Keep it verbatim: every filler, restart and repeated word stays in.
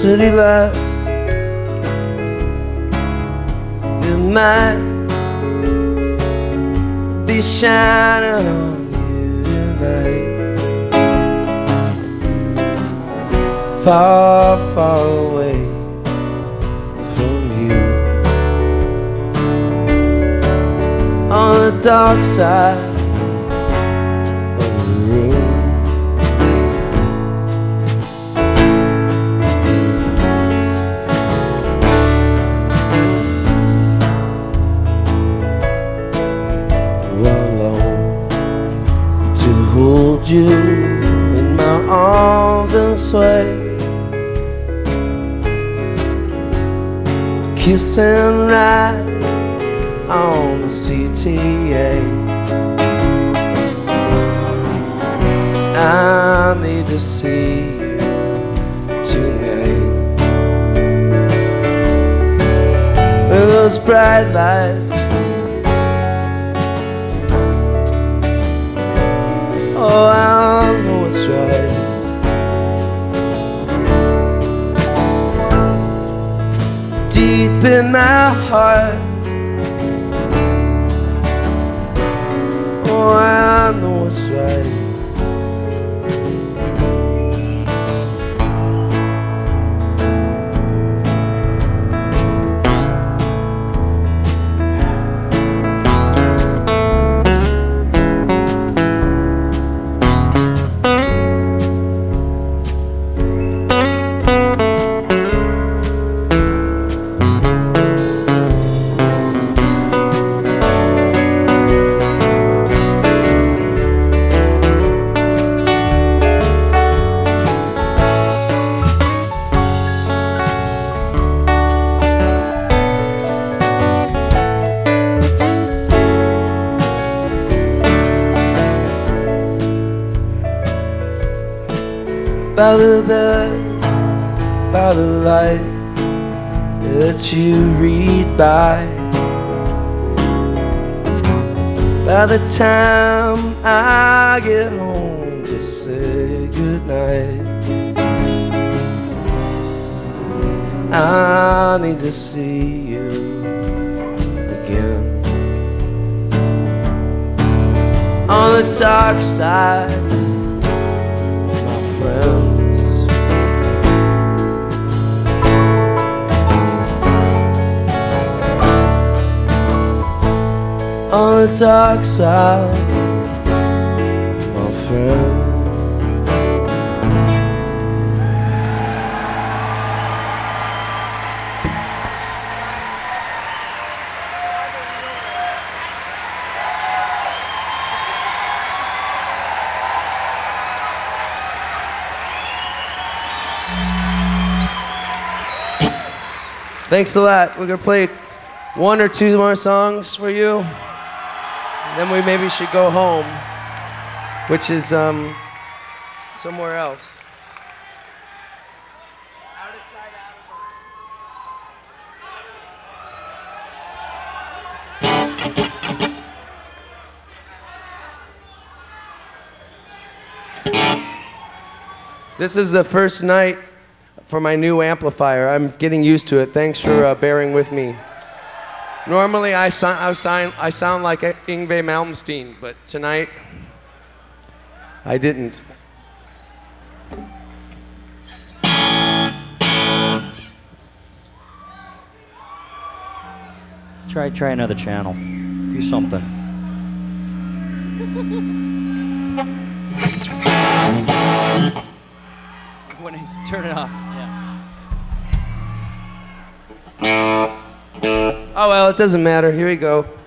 city lights, it might be shining on you tonight. Far, far away from you, on the dark side of the room. Hold you in my arms and sway, kiss and ride on the C T A. I need to see you tonight, with those bright lights. Oh, I know it's right. Deep in my heart. Oh, I know it's right. By the bed, by the light that you read by, by the time I get home to say goodnight, I need to see you again. On the dark side, my friend. On the dark side, my friend. Thanks a lot. We're gonna play one or two more songs for you. Then we maybe should go home, which is um, somewhere else. Out of sight, out of mind. This is the first night for my new amplifier. I'm getting used to it. Thanks for uh, bearing with me. Normally, I, so I, sound, I sound like Yngwie Malmsteen, but tonight, I didn't. Try, try another channel. Do something. When I turn it up. Yeah. Oh well, it doesn't matter. Here we go.